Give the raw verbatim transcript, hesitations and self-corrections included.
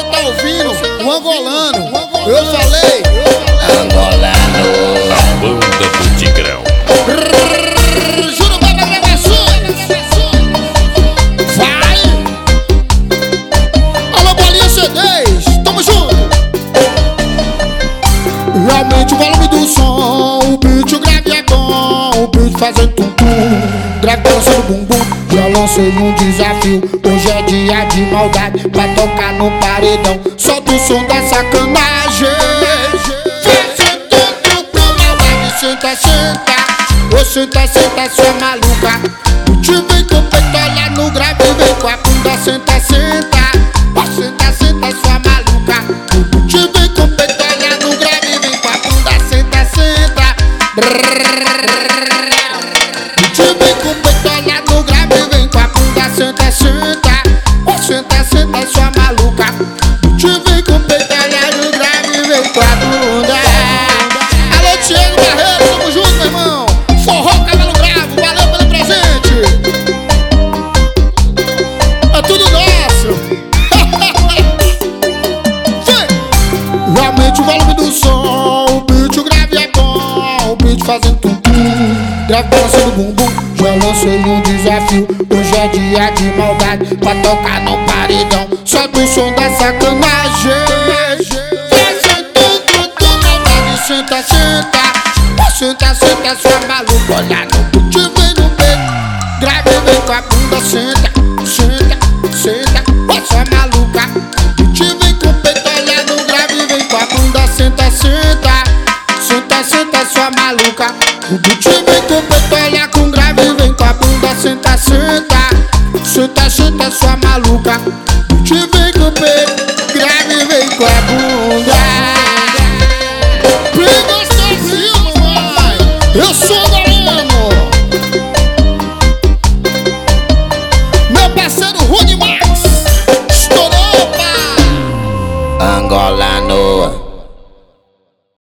tá ouvindo o angolano. Eu falei Angolano, a banda do Tigrão. Juro pra gravações. Vai. Alô, Bolinha C dez, tamo junto. Realmente o volume do som, o beat, o grave é bom. O beat fazendo tum-tum, grave balançando bumbum. Já lancei um desafio, hoje é dia de maldade, pra tocar no paredão. Solta o som da sacanagem. Fazendo tudo com maldade. Senta, senta, ô senta, senta, sua maluca. O tio vem com o peito, olha no grave, vem com a bunda. Senta, senta, ô senta, senta, sua maluca. O tio vem com o peito, olha no grave, vem com a bunda. Senta, senta. O tio vem com o peito, olha no grave, vem com a bunda. Senta, senta, ô senta, senta, sua maluca. O tio vem com o peito, olha no grave, vem com a bunda. Alô, Thiago Barreiro, tamo junto, meu irmão. Forró, cavalo bravo, valeu pelo presente. É tudo nosso. Realmente o volume do som, o beat, o grave é bom. O beat fazendo tum-tum, grave balançando bumbum. Já lancei um desafio, hoje é dia de maldade, pra tocar no paredão. Solta o som da sacanagem. Fazendo tudo com maldade. Senta, senta, senta, senta, sua maluca. Olha no beat, vem no peito, grave, vem com a bunda. Senta, senta, senta, ó sua maluca. O beat vem com o peito, olha no grave, vem com a bunda. Senta, senta, senta, senta, sua maluca. O beat vem com o peito, olha com grave, vem com a bunda. Senta, senta, senta, senta, sua maluca.